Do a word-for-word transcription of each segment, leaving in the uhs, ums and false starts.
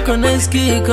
koneskika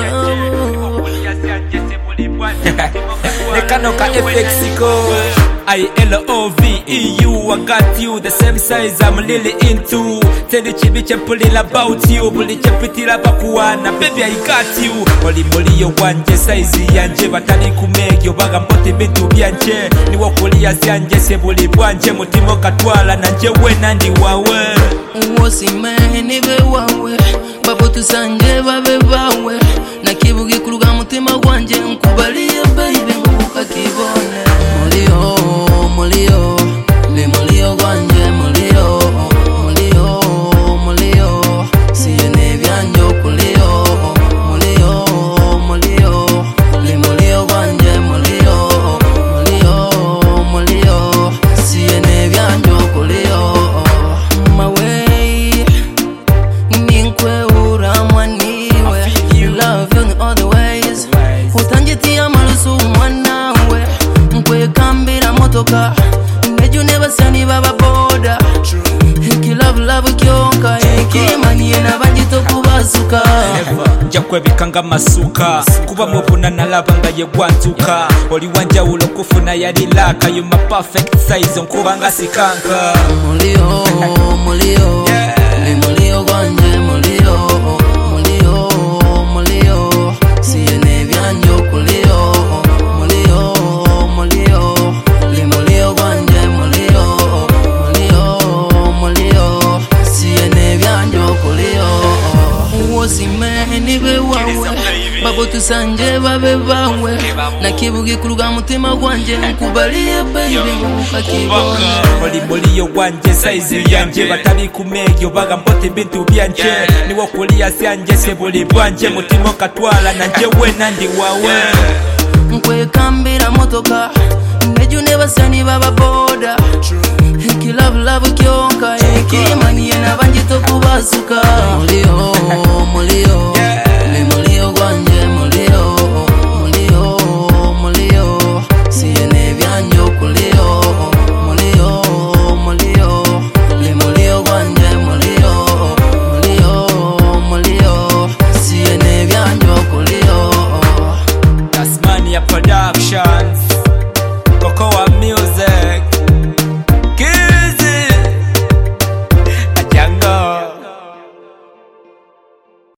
Nekanoka F X ko I L O V E U, I got you, the same size I'm really into. Tell the chibi chempulila about you, bully chempitila bakuana, baby I got you. Oli moli yo wanje size yanje, batali kumegyo baga mpote bintu byanje. Ni wakulia zanje sebuli bwanje, mutimo katwala nanje we nandi wawe. Uwosi meheni be wawe, babu tusanje babe bawe. Na kibugi kuluga mutima wanje, nkubaliye baby mbuka kibone. Mulio, mulio, le mulio wanje mulio, mulio, mulio, siye nevyanjo kulio, mulio, mulio, le mulio wanje mulio, mulio, mulio, siye nevyanjo kulio. Mawe, ninkwe uramwaniwe, you love you in all the ways. Utanjitia malusu mwanawe, nkwe kambira motoka, neju nebasani baba boda. Hiki love love kyonka, hiki maniye nabajito kubasuka. Jakwe bikanga masuka, kuba mubuna nalabanga ye gwantuka. Oli wanja ulo kufuna yali laka, you my perfect size, nkubanga sikanka. Mulio, mulio, le mulio wanje mulio, mulio, mulio, siye nevyanjo kulio, mulio, mulio, le mulio wanje mulio, mulio, mulio, siye nevyanjo kulio. Uwosi meheni be wawe, babu tusanje babe bawe. Na kibugi kuluga mutima wanje, nkubaliye baby mbuka kibone. Oli mulio wanje size yanje, batali kumegyo baga mpote bintu byanje. Ni wakulia zanje sebuli bwanje, mutimo katwala nanje we nandi wawe. Nkwe kambira motoka, neju nebasani baba boda. Hiki love love kyonka, hiki maniye nabajito kubasuka. Mulio, mulio,